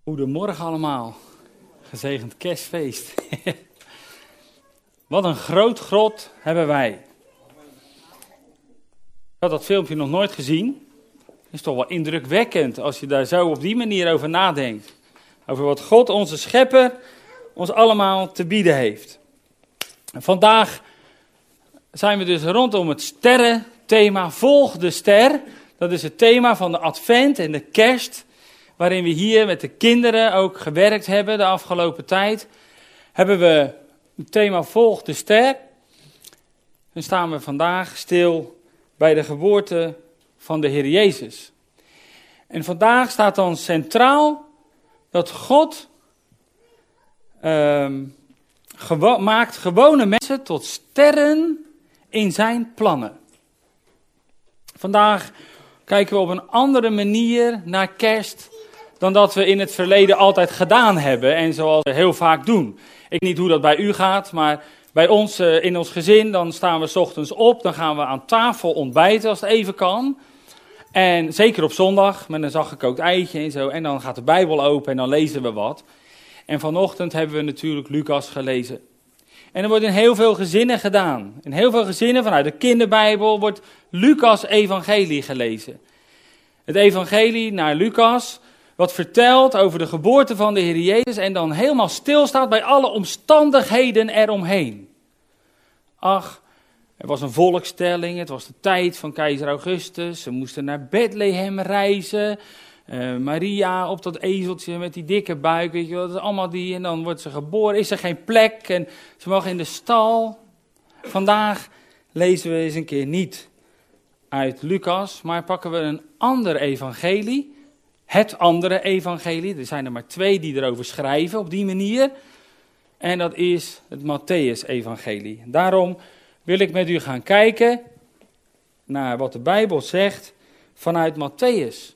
Goedemorgen allemaal. Gezegend kerstfeest. Wat een groot God hebben wij. Ik had dat filmpje nog nooit gezien. Het is toch wel indrukwekkend als je daar zo op die manier over nadenkt. Over wat God, onze schepper, ons allemaal te bieden heeft. En vandaag zijn we dus rondom het sterrenthema Volg de Ster. Dat is het thema van de Advent en de Kerst. Waarin we hier met de kinderen ook gewerkt hebben de afgelopen tijd. Hebben we het thema Volg de Ster. Dan staan we vandaag stil bij de geboorte van de Heer Jezus. En vandaag staat dan centraal dat God maakt gewone mensen tot sterren in zijn plannen. Vandaag kijken we op een andere manier naar kerst dan dat we in het verleden altijd gedaan hebben en zoals we heel vaak doen. Ik weet niet hoe dat bij u gaat, maar bij ons in ons gezin, dan staan we 's ochtends op, dan gaan we aan tafel ontbijten als het even kan. En zeker op zondag, met een zachtgekookt eitje en zo. En dan gaat de Bijbel open en dan lezen we wat. En vanochtend hebben we natuurlijk Lucas gelezen. En er wordt in heel veel gezinnen gedaan. In heel veel gezinnen vanuit de kinderbijbel wordt Lucas evangelie gelezen. Het evangelie naar Lucas, wat vertelt over de geboorte van de Heer Jezus en dan helemaal stilstaat bij alle omstandigheden eromheen. Ach, er was een volkstelling, het was de tijd van keizer Augustus, ze moesten naar Bethlehem reizen. Maria op dat ezeltje met die dikke buik, weet je wel, dat is allemaal die, en dan wordt ze geboren, is er geen plek en ze mag in de stal. Vandaag lezen we eens een keer niet uit Lucas, maar pakken we een ander evangelie. Het andere evangelie, er zijn er maar 2 die erover schrijven op die manier. En dat is het Mattheüs-evangelie. Daarom wil ik met u gaan kijken naar wat de Bijbel zegt vanuit Mattheüs.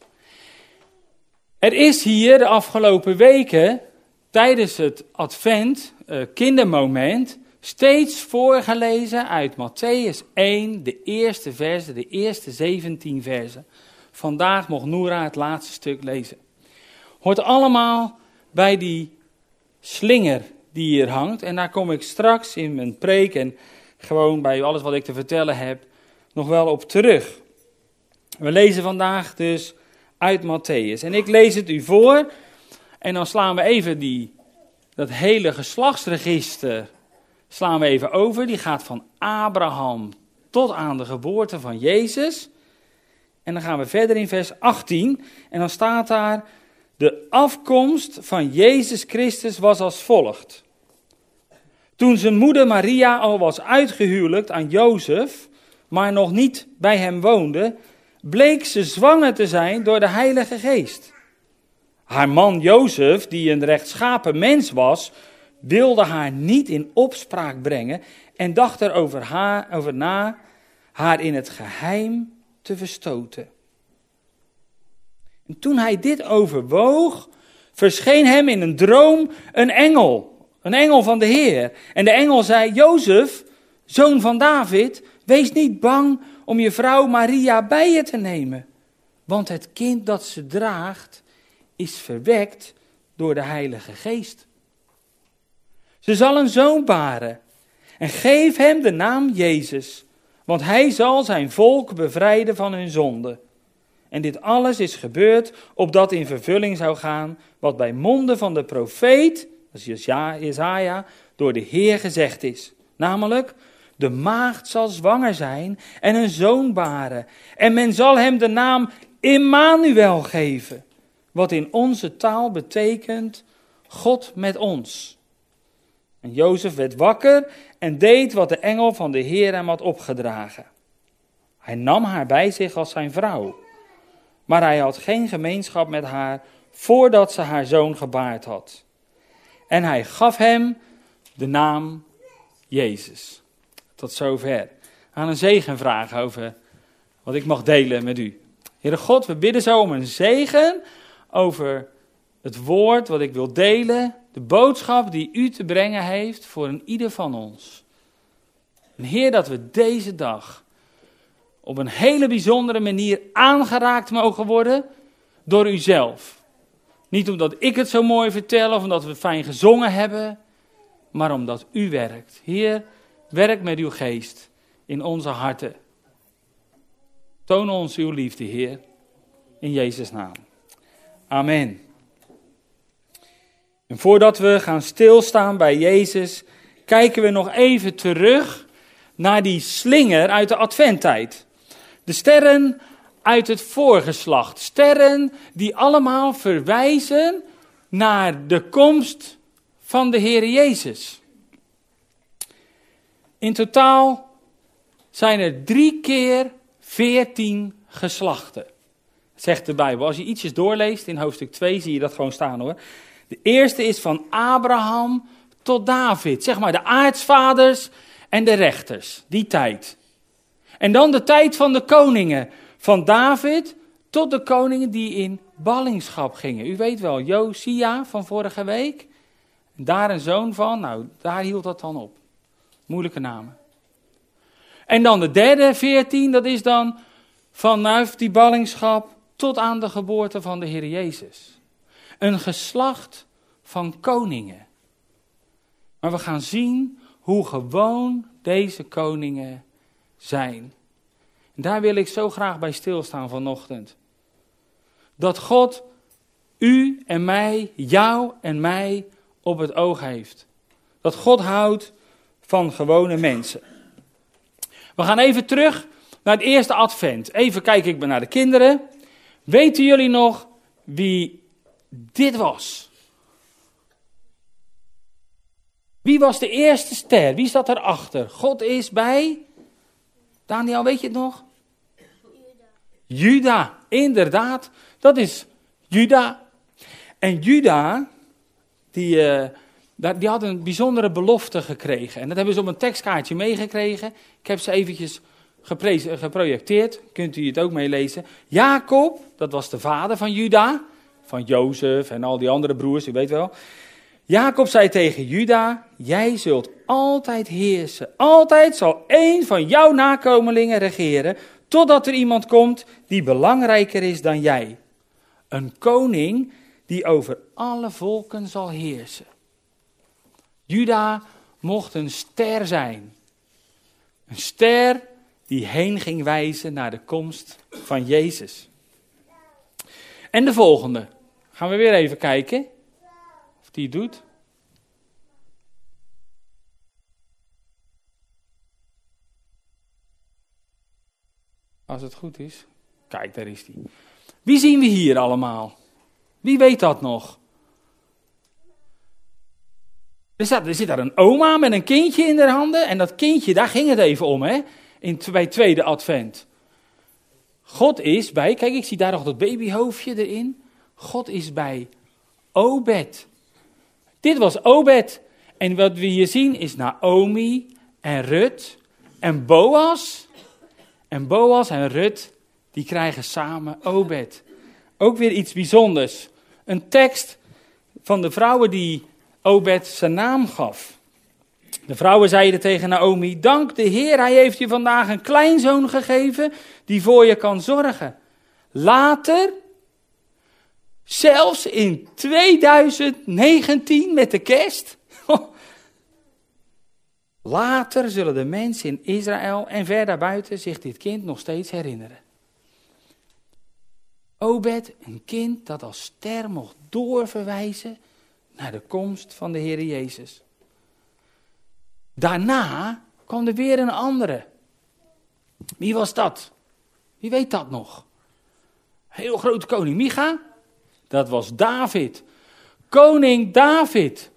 Er is hier de afgelopen weken tijdens het Advent, kindermoment, steeds voorgelezen uit Mattheüs 1, de eerste versen, de eerste 17 versen. Vandaag mocht Noora het laatste stuk lezen. Hoort allemaal bij die slinger die hier hangt. En daar kom ik straks in mijn preek en gewoon bij alles wat ik te vertellen heb nog wel op terug. We lezen vandaag dus uit Mattheüs. En ik lees het u voor en dan slaan we even dat hele geslachtsregister slaan we even over. Die gaat van Abraham tot aan de geboorte van Jezus. En dan gaan we verder in vers 18 en dan staat daar: de afkomst van Jezus Christus was als volgt. Toen zijn moeder Maria al was uitgehuwelijkt aan Jozef, maar nog niet bij hem woonde, bleek ze zwanger te zijn door de Heilige Geest. Haar man Jozef, die een rechtschapen mens was, wilde haar niet in opspraak brengen en dacht erover na haar in het geheim te verstoten. En toen hij dit overwoog, verscheen hem in een droom een engel van de Heer. En de engel zei: Jozef, zoon van David, wees niet bang om je vrouw Maria bij je te nemen. Want het kind dat ze draagt is verwekt door de Heilige Geest. Ze zal een zoon baren en geef hem de naam Jezus. Want hij zal zijn volk bevrijden van hun zonde. En dit alles is gebeurd opdat in vervulling zou gaan wat bij monden van de profeet, dat is Jesaja, door de Heer gezegd is. Namelijk, de maagd zal zwanger zijn en een zoon baren. En men zal hem de naam Immanuel geven. Wat in onze taal betekent God met ons. En Jozef werd wakker en deed wat de engel van de Heer hem had opgedragen. Hij nam haar bij zich als zijn vrouw. Maar hij had geen gemeenschap met haar voordat ze haar zoon gebaard had. En hij gaf hem de naam Jezus. Tot zover. Aan een zegen vragen over wat ik mag delen met u. Heere God, we bidden zo om een zegen over het woord wat ik wil delen. De boodschap die u te brengen heeft voor een ieder van ons. En Heer, dat we deze dag op een hele bijzondere manier aangeraakt mogen worden door uzelf. Niet omdat ik het zo mooi vertel of omdat we fijn gezongen hebben, maar omdat u werkt. Heer, werk met uw geest in onze harten. Toon ons uw liefde, Heer, in Jezus' naam. Amen. En voordat we gaan stilstaan bij Jezus, kijken we nog even terug naar die slinger uit de adventtijd. De sterren uit het voorgeslacht. Sterren die allemaal verwijzen naar de komst van de Heer Jezus. In totaal zijn er 3 keer 14 geslachten, zegt de Bijbel. Als je ietsjes doorleest in hoofdstuk 2 zie je dat gewoon staan hoor. De eerste is van Abraham tot David. Zeg maar de aartsvaders en de rechters. Die tijd. En dan de tijd van de koningen. Van David tot de koningen die in ballingschap gingen. U weet wel, Josia van vorige week. Daar een zoon van. Nou, daar hield dat dan op. Moeilijke namen. En dan de derde 14. Dat is dan vanaf die ballingschap tot aan de geboorte van de Heer Jezus. Een geslacht van koningen. Maar we gaan zien hoe gewoon deze koningen zijn. En daar wil ik zo graag bij stilstaan vanochtend. Dat God u en mij, jou en mij op het oog heeft. Dat God houdt van gewone mensen. We gaan even terug naar het eerste advent. Even kijk ik naar de kinderen. Weten jullie nog wie dit was? Wie was de eerste ster? Wie zat erachter? God is bij... Daniel, weet je het nog? Juda, inderdaad. Dat is Juda. En Juda, die had een bijzondere belofte gekregen. En dat hebben ze op een tekstkaartje meegekregen. Ik heb ze eventjes geprojecteerd. Kunt u het ook meelezen. Jacob, dat was de vader van Juda. Van Jozef en al die andere broers, u weet wel. Jacob zei tegen Juda, jij zult altijd heersen. Altijd zal één van jouw nakomelingen regeren, totdat er iemand komt die belangrijker is dan jij. Een koning die over alle volken zal heersen. Juda mocht een ster zijn. Een ster die heen ging wijzen naar de komst van Jezus. En de volgende. Gaan we weer even kijken of die het doet. Als het goed is. Kijk, daar is die. Wie zien we hier allemaal? Wie weet dat nog? Er zit daar een oma met een kindje in haar handen. En dat kindje, daar ging het even om, hè? Bij tweede advent. God is bij, kijk, ik zie daar nog dat babyhoofdje erin. God is bij Obed. Dit was Obed. En wat we hier zien is Naomi en Rut en Boas. En Boas en Rut, die krijgen samen Obed. Ook weer iets bijzonders. Een tekst van de vrouwen die Obed zijn naam gaf. De vrouwen zeiden tegen Naomi, dank de Heer, hij heeft je vandaag een kleinzoon gegeven die voor je kan zorgen. Later, zelfs in 2019 met de kerst, later zullen de mensen in Israël en ver daarbuiten zich dit kind nog steeds herinneren. Obed, een kind dat als ster mocht doorverwijzen naar de komst van de Heer Jezus. Daarna kwam er weer een andere. Wie was dat? Wie weet dat nog? Heel grote koning Micha. Dat was David. Koning David.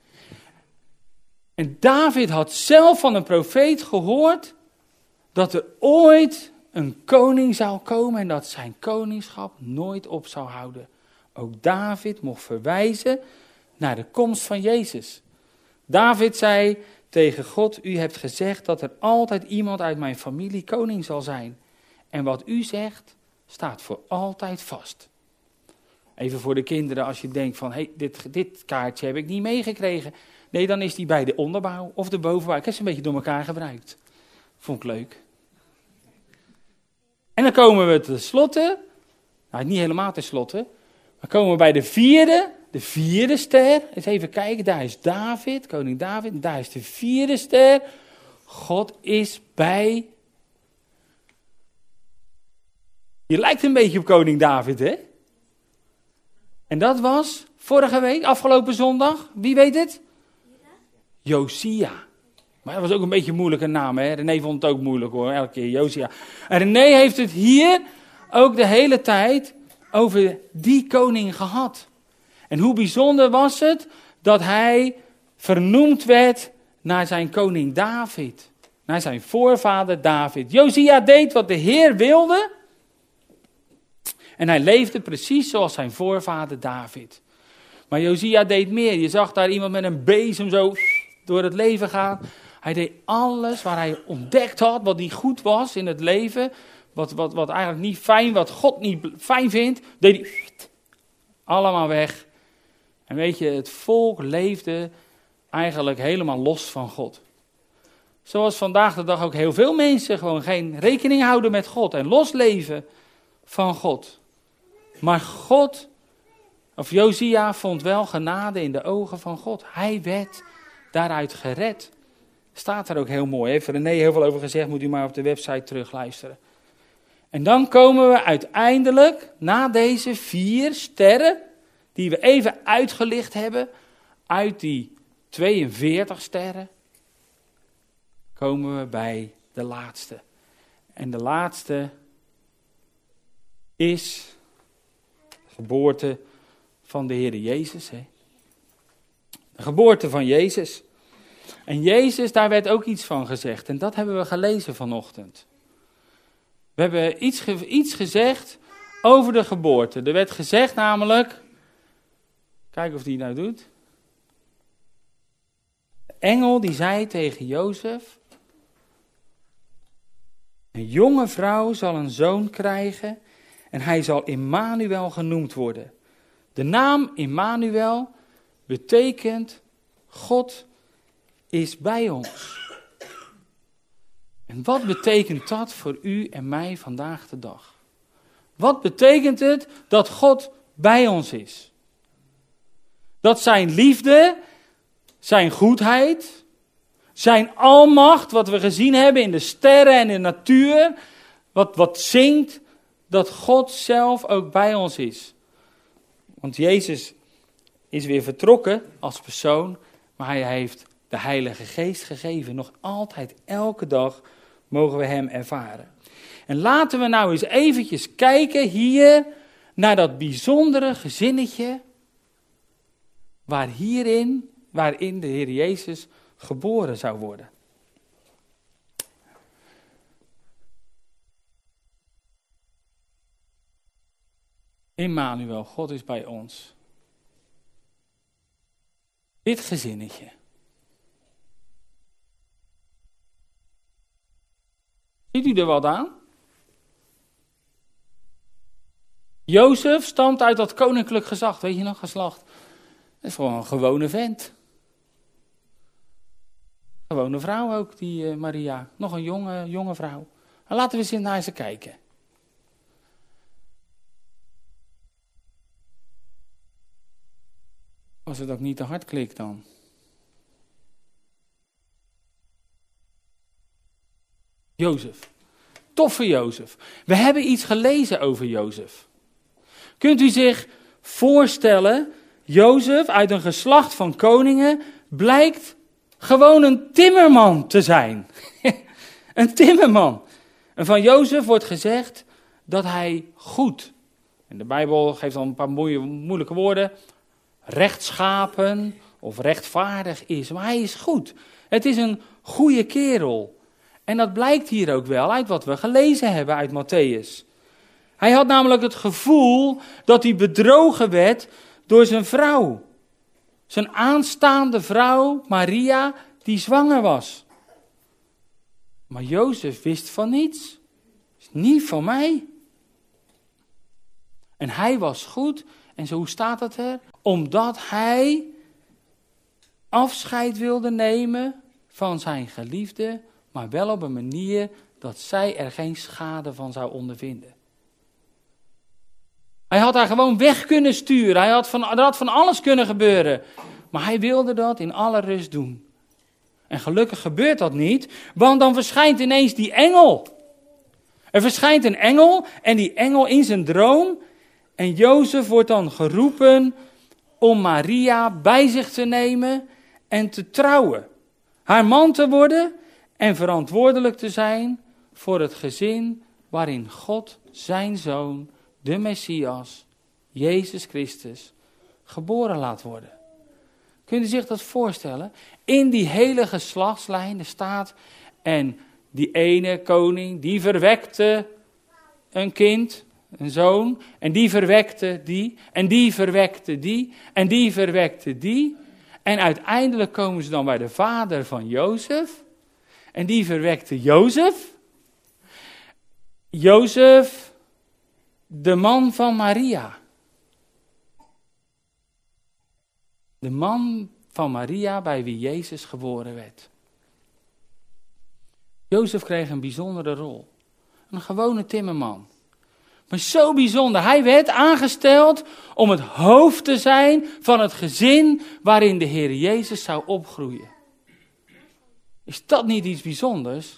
En David had zelf van een profeet gehoord dat er ooit een koning zou komen en dat zijn koningschap nooit op zou houden. Ook David mocht verwijzen naar de komst van Jezus. David zei tegen God, u hebt gezegd dat er altijd iemand uit mijn familie koning zal zijn. En wat u zegt, staat voor altijd vast. Even voor de kinderen, als je denkt van, hey, dit kaartje heb ik niet meegekregen. Nee, dan is die bij de onderbouw of de bovenbouw. Ik heb ze een beetje door elkaar gebruikt. Vond ik leuk. En dan komen we tenslotte, nou niet helemaal tenslotte, Dan komen we bij de vierde ster. Eens even kijken, daar is David, koning David. Daar is de vierde ster. God is bij. Je lijkt een beetje op koning David, hè? En dat was vorige week, afgelopen zondag. Wie weet het? Josia. Maar dat was ook een beetje een moeilijke naam, hè? René vond het ook moeilijk, hoor. Elke keer Josia. En René heeft het hier ook de hele tijd over die koning gehad. En hoe bijzonder was het dat hij vernoemd werd naar zijn koning David. Naar zijn voorvader David. Josia deed wat de Heer wilde. En hij leefde precies zoals zijn voorvader David. Maar Josia deed meer. Je zag daar iemand met een bezem zo door het leven gaan. Hij deed alles waar hij ontdekt had, wat niet goed was in het leven. Wat eigenlijk niet fijn, wat God niet fijn vindt, deed hij allemaal weg. En weet je, het volk leefde eigenlijk helemaal los van God. Zoals vandaag de dag ook heel veel mensen gewoon geen rekening houden met God en losleven van God. Maar Josia vond wel genade in de ogen van God. Hij werd daaruit gered. Staat er ook heel mooi. Heeft René heel veel over gezegd, moet u maar op de website terugluisteren. En dan komen we uiteindelijk, na deze 4 sterren, die we even uitgelicht hebben, uit die 42 sterren, komen we bij de laatste. En de laatste is de geboorte van de Heer Jezus. Hè? De geboorte van Jezus. En Jezus, daar werd ook iets van gezegd. En dat hebben we gelezen vanochtend. We hebben iets gezegd over de geboorte. Er werd gezegd namelijk, kijk of die nou doet. De engel die zei tegen Jozef, een jonge vrouw zal een zoon krijgen en hij zal Immanuel genoemd worden. De naam Immanuel betekent God is bij ons. En wat betekent dat voor u en mij vandaag de dag? Wat betekent het dat God bij ons is? Dat zijn liefde, zijn goedheid, zijn almacht, wat we gezien hebben in de sterren en in de natuur, wat zingt, dat God zelf ook bij ons is. Want Jezus is weer vertrokken als persoon, maar hij heeft de Heilige Geest gegeven. Nog altijd, elke dag mogen we hem ervaren. En laten we nou eens eventjes kijken hier naar dat bijzondere gezinnetje waarin de Heer Jezus geboren zou worden. Immanuel, God is bij ons. Dit gezinnetje. Ziet u er wat aan? Jozef stamt uit dat koninklijk gezag, weet je nog, geslacht. Dat is gewoon een gewone vent. Gewone vrouw ook, die Maria. Nog een jonge vrouw. En laten we eens naar ze kijken. Als het ook niet te hard klikt dan. Jozef. Toffe Jozef. We hebben iets gelezen over Jozef. Kunt u zich voorstellen, Jozef uit een geslacht van koningen blijkt gewoon een timmerman te zijn. Een timmerman. En van Jozef wordt gezegd dat hij goed, en de Bijbel geeft dan een paar moeilijke woorden, rechtschapen of rechtvaardig is. Maar hij is goed. Het is een goede kerel. En dat blijkt hier ook wel uit wat we gelezen hebben uit Mattheüs. Hij had namelijk het gevoel dat hij bedrogen werd door zijn vrouw. Zijn aanstaande vrouw, Maria, die zwanger was. Maar Jozef wist van niets. Is niet van mij. En hij was goed. En zo, hoe staat het er? Omdat hij afscheid wilde nemen van zijn geliefde, maar wel op een manier dat zij er geen schade van zou ondervinden. Hij had haar gewoon weg kunnen sturen. Er had van alles kunnen gebeuren. Maar hij wilde dat in alle rust doen. En gelukkig gebeurt dat niet, want dan verschijnt ineens die engel. Er verschijnt een engel en die engel in zijn droom. En Jozef wordt dan geroepen om Maria bij zich te nemen en te trouwen. Haar man te worden en verantwoordelijk te zijn voor het gezin waarin God zijn zoon, de Messias, Jezus Christus, geboren laat worden. Kunt u zich dat voorstellen? In die hele geslachtslijn er staat, en die ene koning, die verwekte een kind, een zoon, en die verwekte die, en die verwekte die, en die verwekte die. En uiteindelijk komen ze dan bij de vader van Jozef, en die verwekte Jozef. Jozef, de man van Maria. De man van Maria bij wie Jezus geboren werd. Jozef kreeg een bijzondere rol. Een gewone timmerman. Maar zo bijzonder. Hij werd aangesteld om het hoofd te zijn van het gezin waarin de Heer Jezus zou opgroeien. Is dat niet iets bijzonders?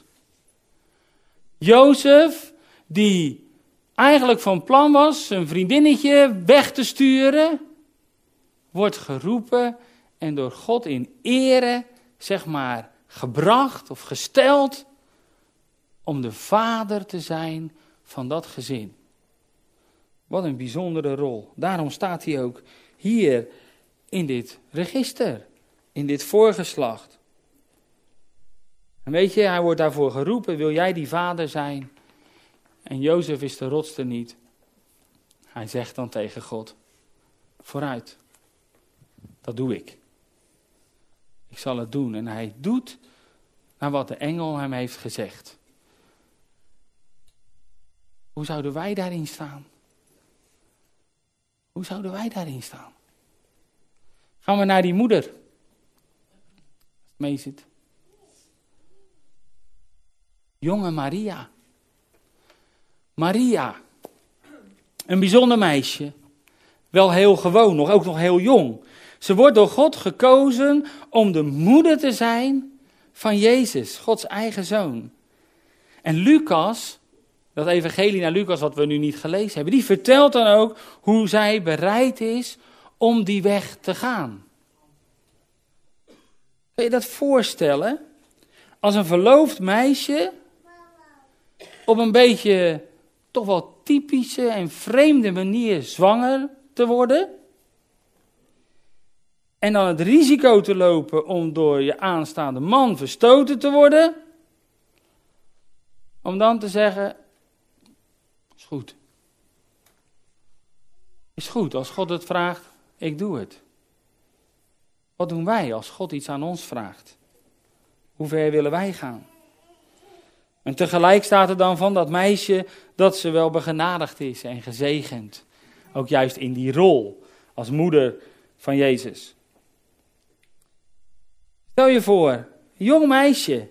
Jozef, die eigenlijk van plan was zijn vriendinnetje weg te sturen, wordt geroepen en door God in ere, gebracht of gesteld om de vader te zijn van dat gezin. Wat een bijzondere rol. Daarom staat hij ook hier in dit register, in dit voorgeslacht. En weet je, hij wordt daarvoor geroepen, wil jij die vader zijn? En Jozef is de rotste niet. Hij zegt dan tegen God, vooruit, dat doe ik. Ik zal het doen. En hij doet naar wat de engel hem heeft gezegd. Hoe zouden wij daarin staan? Hoe zouden wij daarin staan? Gaan we naar die moeder. Als het mee zit. Jonge Maria. Maria. Een bijzonder meisje. Wel heel gewoon, ook nog heel jong. Ze wordt door God gekozen om de moeder te zijn van Jezus, Gods eigen zoon. En Lucas, dat evangelie naar Lucas wat we nu niet gelezen hebben, die vertelt dan ook hoe zij bereid is om die weg te gaan. Kun je dat voorstellen? Als een verloofd meisje op een beetje toch wel typische en vreemde manier zwanger te worden. En dan het risico te lopen om door je aanstaande man verstoten te worden. Om dan te zeggen, is goed. Is goed, als God het vraagt, ik doe het. Wat doen wij als God iets aan ons vraagt? Hoe ver willen wij gaan? En tegelijk staat er dan van dat meisje dat ze wel begenadigd is en gezegend. Ook juist in die rol als moeder van Jezus. Stel je voor, een jong meisje,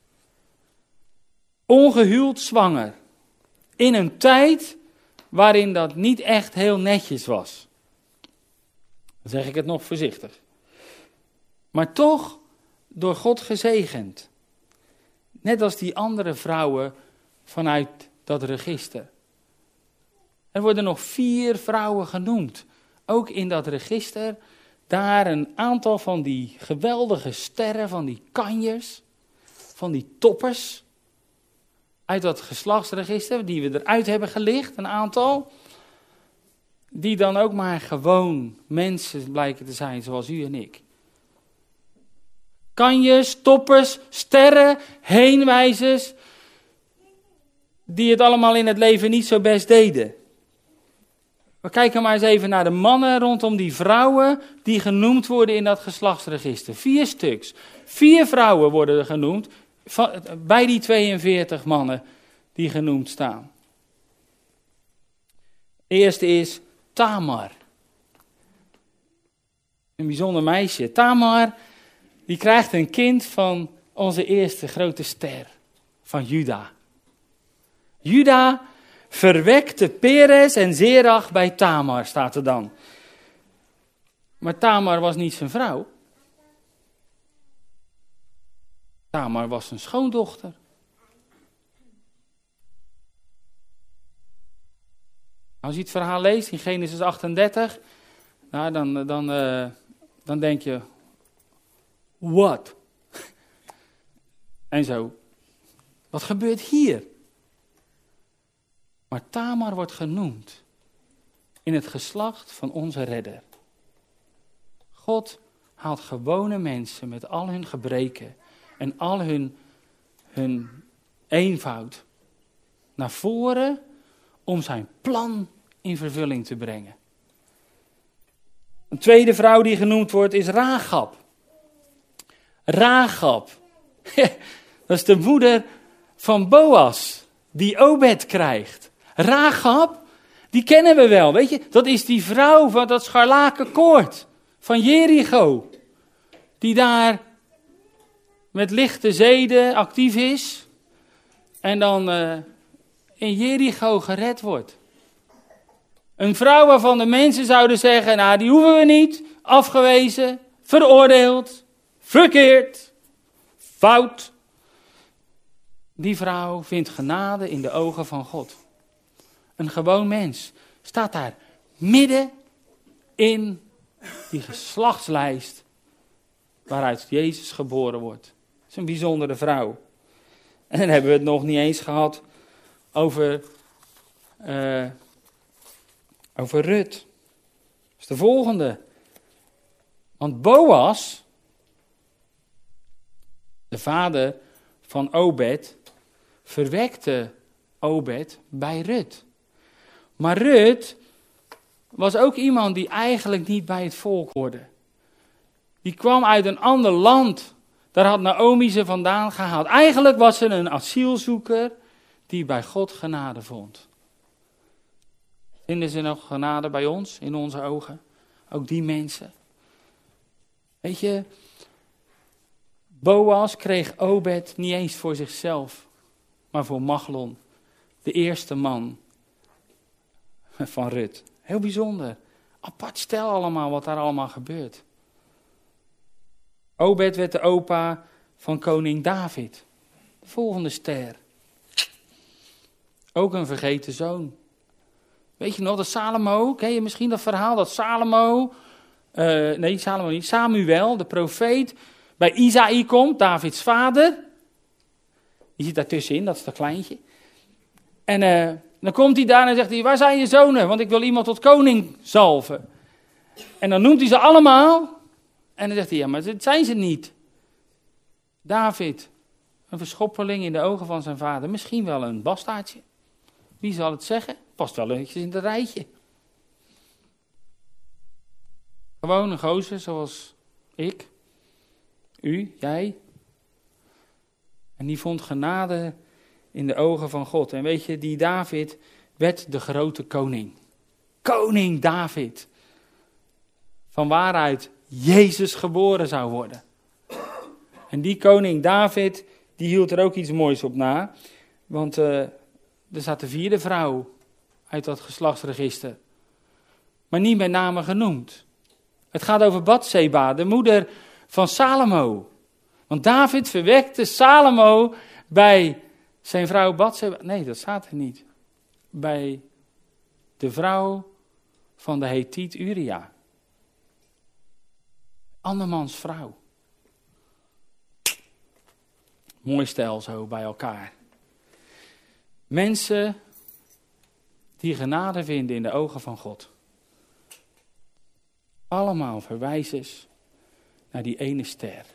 ongehuwd zwanger, in een tijd waarin dat niet echt heel netjes was. Dan zeg ik het nog voorzichtig. Maar toch door God gezegend. Net als die andere vrouwen vanuit dat register. Er worden nog 4 vrouwen genoemd. Ook in dat register. Daar een aantal van die geweldige sterren, van die kanjers, van die toppers. Uit dat geslachtsregister, die we eruit hebben gelicht, een aantal. Die dan ook maar gewoon mensen blijken te zijn, zoals u en ik. Kanjers, toppers, sterren, heenwijzers, die het allemaal in het leven niet zo best deden. We kijken maar eens even naar de mannen rondom die vrouwen die genoemd worden in dat geslachtsregister. 4 stuks. 4 vrouwen worden er genoemd bij die 42 mannen die genoemd staan. De eerste is Tamar. Een bijzonder meisje. Tamar, die krijgt een kind van onze eerste grote ster, van Juda. Juda verwekte Peres en Zerach bij Tamar, staat er dan. Maar Tamar was niet zijn vrouw. Tamar was zijn schoondochter. Als je het verhaal leest in Genesis 38, nou, dan denk je, wat? En zo, wat gebeurt hier? Maar Tamar wordt genoemd in het geslacht van onze redder. God haalt gewone mensen met al hun gebreken en al hun eenvoud naar voren om zijn plan in vervulling te brengen. Een tweede vrouw die genoemd wordt is Rachab. Rachab, dat is de moeder van Boas, die Obed krijgt. Rachab, die kennen we wel, weet je. Dat is die vrouw van dat scharlakenkoord van Jericho. Die daar met lichte zeden actief is. En dan in Jericho gered wordt. Een vrouw waarvan de mensen zouden zeggen, nou die hoeven we niet. Afgewezen, veroordeeld, verkeerd, fout. Die vrouw vindt genade in de ogen van God. Een gewoon mens staat daar midden in die geslachtslijst waaruit Jezus geboren wordt. Dat is een bijzondere vrouw. En dan hebben we het nog niet eens gehad over Rut. Dat is de volgende. Want Boas, de vader van Obed, verwekte Obed bij Rut. Maar Rut was ook iemand die eigenlijk niet bij het volk hoorde. Die kwam uit een ander land. Daar had Naomi ze vandaan gehaald. Eigenlijk was ze een asielzoeker die bij God genade vond. Vinden ze nog genade bij ons, in onze ogen? Ook die mensen. Weet je, Boas kreeg Obed niet eens voor zichzelf, maar voor Machlon, de eerste man van Rut. Heel bijzonder. Apart stel allemaal wat daar allemaal gebeurt. Obed werd de opa van koning David. De volgende ster. Ook een vergeten zoon. Weet je nog, dat Salomo, ken je misschien dat verhaal dat Salomo, Salomo niet, Samuel, de profeet, bij Isaï komt, Davids vader. Die zit daartussenin, dat is dat kleintje. En dan komt hij daar en zegt hij, waar zijn je zonen? Want ik wil iemand tot koning zalven. En dan noemt hij ze allemaal. En dan zegt hij, ja, maar dat zijn ze niet. David, een verschoppeling in de ogen van zijn vader. Misschien wel een bastaardje. Wie zal het zeggen? Past wel netjes in het rijtje. Gewoon een gozer zoals ik, u, jij. En die vond genade in de ogen van God. En weet je, die David werd de grote koning. Koning David. Van waaruit Jezus geboren zou worden. En die koning David, die hield er ook iets moois op na. Want er staat de vierde vrouw uit dat geslachtsregister. Maar niet met name genoemd. Het gaat over Batseba, de moeder van Salomo. Want David verwekte Salomo bij zijn vrouw Batseba. Nee, dat staat er niet. Bij de vrouw van de Hethiet Uria. Andermans vrouw. Mooi stel zo bij elkaar. Mensen die genade vinden in de ogen van God. Allemaal verwijzers naar die ene ster.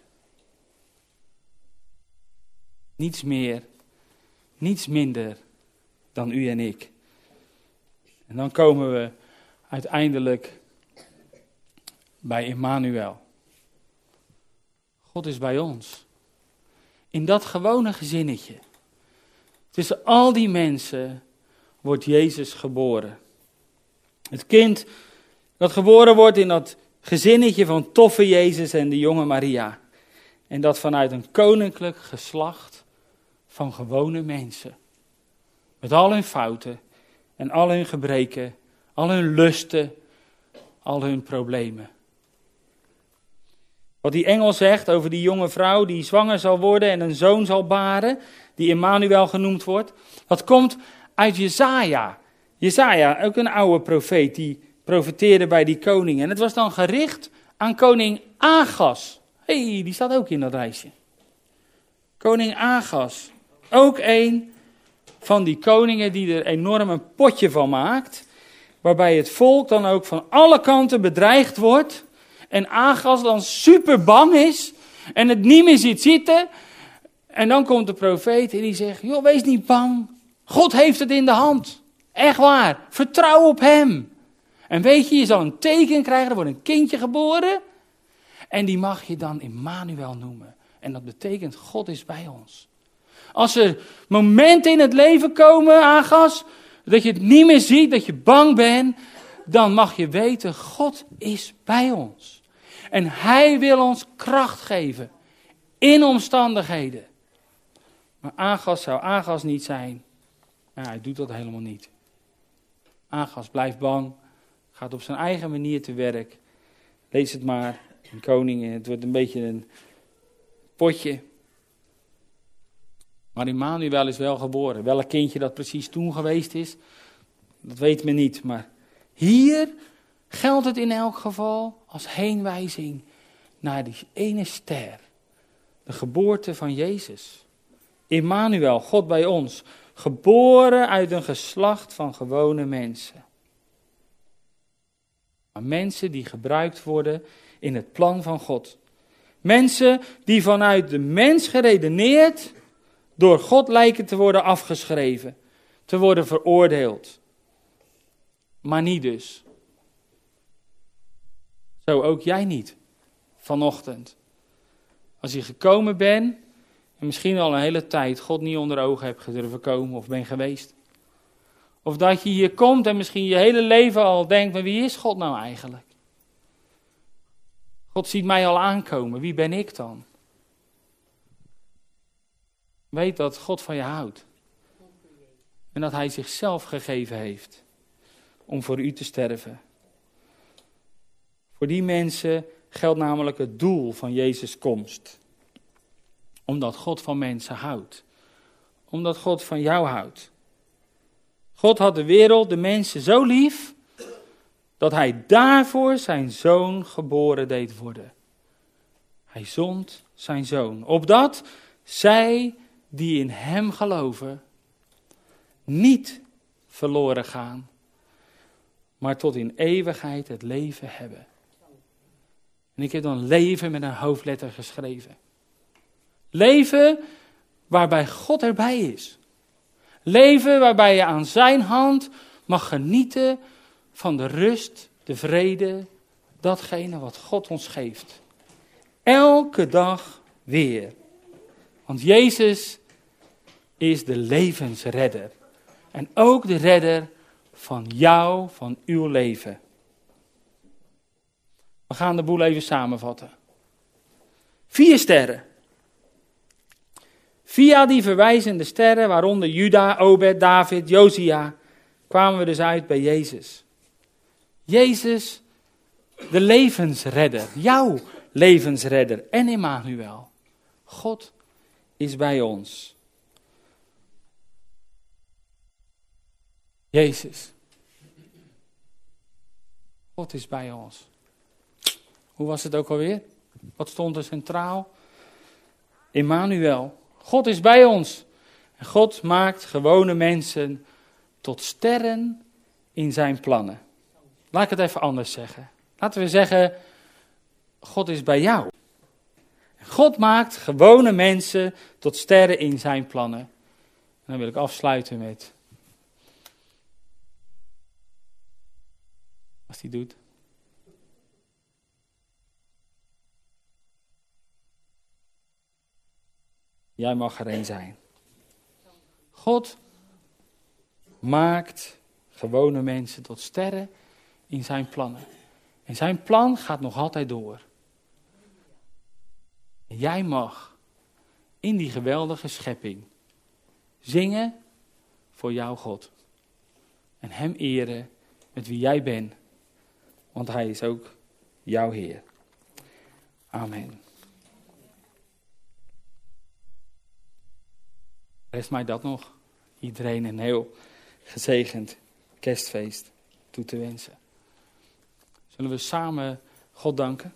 Niets meer, niets minder dan u en ik. En dan komen we uiteindelijk bij Emmanuel. God is bij ons. In dat gewone gezinnetje. Tussen al die mensen wordt Jezus geboren. Het kind dat geboren wordt in dat gezinnetje van toffe Jezus en de jonge Maria. En dat vanuit een koninklijk geslacht van gewone mensen. Met al hun fouten, en al hun gebreken, al hun lusten, al hun problemen. Wat die engel zegt over die jonge vrouw die zwanger zal worden en een zoon zal baren, die Immanuel genoemd wordt, dat komt uit Jesaja. Jesaja, ook een oude profeet, die profeteerde bij die koning. En het was dan gericht aan koning Agas. Die staat ook in dat lijstje. Koning Agas, ook een van die koningen die er enorm een potje van maakt, waarbij het volk dan ook van alle kanten bedreigd wordt en Agas dan super bang is en het niet meer ziet zitten. En dan komt de profeet en die zegt, joh, wees niet bang, God heeft het in de hand. Echt waar, vertrouw op hem. En weet je zal een teken krijgen, er wordt een kindje geboren en die mag je dan Immanuel noemen. En dat betekent, God is bij ons. Als er momenten in het leven komen, Agas, dat je het niet meer ziet, dat je bang bent, dan mag je weten, God is bij ons. En hij wil ons kracht geven in omstandigheden. Maar Agas zou Agas niet zijn. Nou, hij doet dat helemaal niet. Agas blijft bang, gaat op zijn eigen manier te werk. Lees het maar, een koning, het wordt een beetje een potje. Maar Immanuel is wel geboren. Welk kindje dat precies toen geweest is, dat weet men niet. Maar hier geldt het in elk geval als heenwijzing naar die ene ster. De geboorte van Jezus. Immanuel, God bij ons. Geboren uit een geslacht van gewone mensen. Maar mensen die gebruikt worden in het plan van God. Mensen die vanuit de mens geredeneerd door God lijken te worden afgeschreven. Te worden veroordeeld. Maar niet dus. Zo ook jij niet. Vanochtend. Als je gekomen bent en misschien al een hele tijd God niet onder ogen hebt gedurven komen of ben geweest. Of dat je hier komt en misschien je hele leven al denkt, maar wie is God nou eigenlijk? God ziet mij al aankomen, wie ben ik dan? Weet dat God van je houdt. En dat hij zichzelf gegeven heeft om voor u te sterven. Voor die mensen geldt namelijk het doel van Jezus' komst. Omdat God van mensen houdt. Omdat God van jou houdt. God had de wereld, de mensen zo lief, dat hij daarvoor zijn zoon geboren deed worden. Hij zond zijn zoon, opdat zij die in hem geloven, niet verloren gaan, maar tot in eeuwigheid het leven hebben. En ik heb dan leven met een hoofdletter geschreven. Leven waarbij God erbij is. Leven waarbij je aan zijn hand mag genieten van de rust, de vrede, datgene wat God ons geeft. Elke dag weer. Want Jezus is de levensredder. En ook de redder van jou, van uw leven. We gaan de boel even samenvatten. 4 sterren. Via die verwijzende sterren, waaronder Juda, Obed, David, Josia, kwamen we dus uit bij Jezus. Jezus, de levensredder, jouw levensredder en Immanuel. God is bij ons. Jezus. God is bij ons. Hoe was het ook alweer? Wat stond er centraal? Immanuel. God is bij ons. En God maakt gewone mensen tot sterren in zijn plannen. Laat ik het even anders zeggen. Laten we zeggen, God is bij jou. God maakt gewone mensen tot sterren in zijn plannen. En dan wil ik afsluiten met, als hij doet. Jij mag er een zijn. God maakt gewone mensen tot sterren in zijn plannen. En zijn plan gaat nog altijd door. En jij mag in die geweldige schepping zingen voor jouw God. en hem eren met wie jij bent. Want hij is ook jouw Heer. Amen. Rest mij dat nog. Iedereen een heel gezegend kerstfeest toe te wensen. Zullen we samen God danken?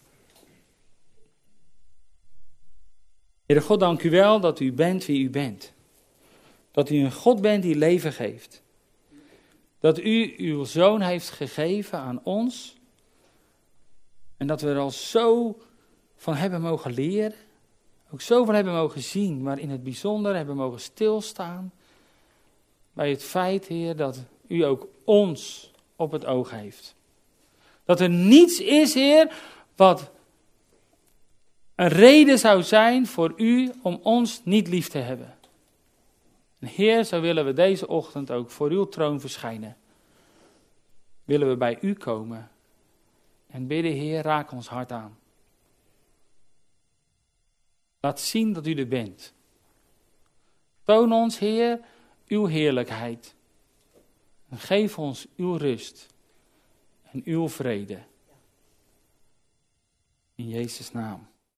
Heere God, dank u wel dat u bent wie u bent. Dat u een God bent die leven geeft. Dat u uw zoon heeft gegeven aan ons. En dat we er al zo van hebben mogen leren. Ook zoveel hebben mogen zien, maar in het bijzonder hebben mogen stilstaan. Bij het feit, Heer, dat u ook ons op het oog heeft. Dat er niets is, Heer, wat een reden zou zijn voor u om ons niet lief te hebben. En Heer, zo willen we deze ochtend ook voor uw troon verschijnen. Willen we bij u komen en bidden, Heer, raak ons hart aan. Laat zien dat u er bent. Toon ons, Heer, uw heerlijkheid. En geef ons uw rust en uw vrede. In Jezus' naam.